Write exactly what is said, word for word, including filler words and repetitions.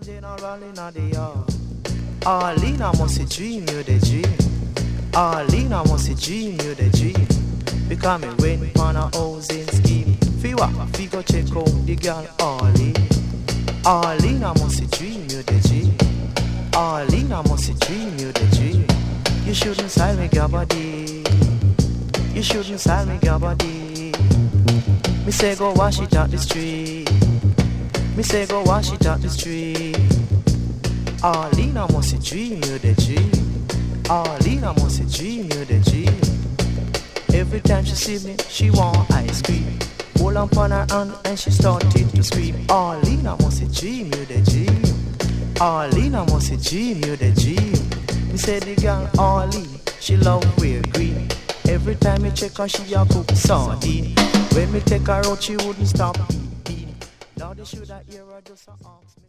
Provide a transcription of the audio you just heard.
general in the yard. Arlene, I must dream you the dream. Arlene, I must dream you the dream. Because me went on a housing scheme. Fiwa, fi go check out the girl Arlene. Arlene, I must dream you the dream. Arlene, I must dream you the dream. You shouldn't sell me your body. You shouldn't sell me your body. Me say go wash it out the street. Me say go wash it out the street. Arlene, I must dream you the dream. Arlene, I must dream you the dream. Every time she see me, she want ice cream. Hold on her hand and she started to scream. Arlene, I must dream you the dream. Arlene, I must dream you the dream. Me say the girl Arlene, she love wear green. Every time me check her, she a cook sardine. When me take her out, she wouldn't stop eating. Now they should have hear her just ask me.